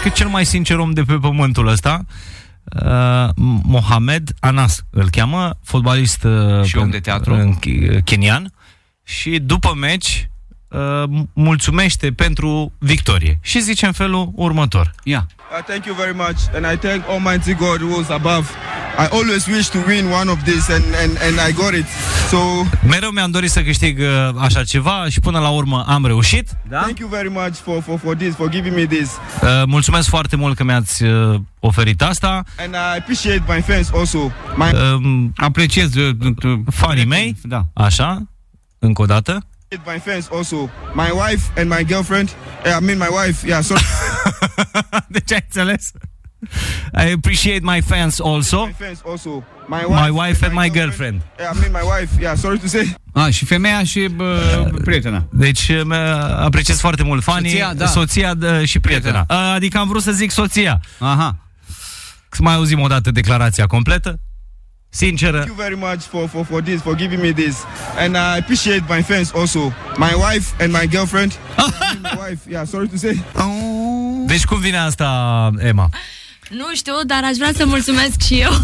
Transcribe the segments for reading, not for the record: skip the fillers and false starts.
că cel mai sincer om de pe pământul ăsta, Mohamed Anas îl cheamă, fotbalist și om de teatru kenian, și după meci mulțumește pentru victorie și zice în felul următor. Ia. Thank you very much and I thank Almighty God who is above. I always wish to win one of these and I got it. So mereu mi-am dorit să câștig așa ceva și până la urmă am reușit. Da? Thank you very much for this, for giving me this. Mulțumesc foarte mult că mi-ați oferit asta. And I appreciate my fans also. Apreciez fanii mei. Da. Așa. Încă o dată. My fans also. My wife and my girlfriend. My wife. Yeah, sorry. Deci ai înțeles? I appreciate my fans also. My fans also. My wife and my girlfriend. My wife. Yeah, sorry to say. Și femeia și prietena. Deci apreciez foarte mult fanii, soția și prietena. Adică am vrut să zic soția. Aha. Să mai auzim o dată declarația completă. Sinceră. Thank you very much for this, for giving me this. And I appreciate my fans also. My wife and my girlfriend. My wife. Yeah, sorry to say. Deci cum vine asta, Emma? Nu știu, dar aș vrea să mulțumesc și eu.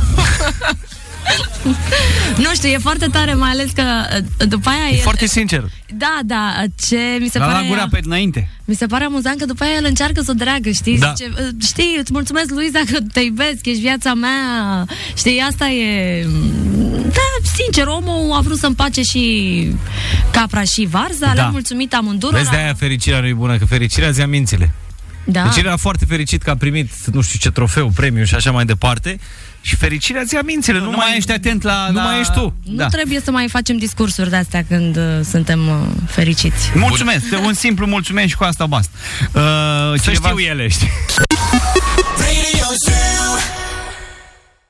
Nu știu, e foarte tare, mai ales că după aia e foarte sincer. Da, ce mi se pare... La gura pe înainte. Mi se pare amuzant că după aia el încearcă să o dreagă, știi? Da. Zice, știi, îți mulțumesc, Luiza, că te iubesc, ești viața mea. Știi, asta e... Da, sincer, omul a vrut să împace și capra și varza, le-am mulțumit amândurora. Vezi, de-aia fericirea nu e bună, că fericirea zi-a mințile. Da. Deci era foarte fericit că a primit nu știu ce trofeu, premiu și așa mai departe. Și fericirea ți-a mințile. Nu mai ești atent Nu mai ești tu. Nu trebuie să mai facem discursuri de-astea când suntem fericiți. Mulțumesc, un simplu mulțumesc și cu asta basta. Să știu ele, știi?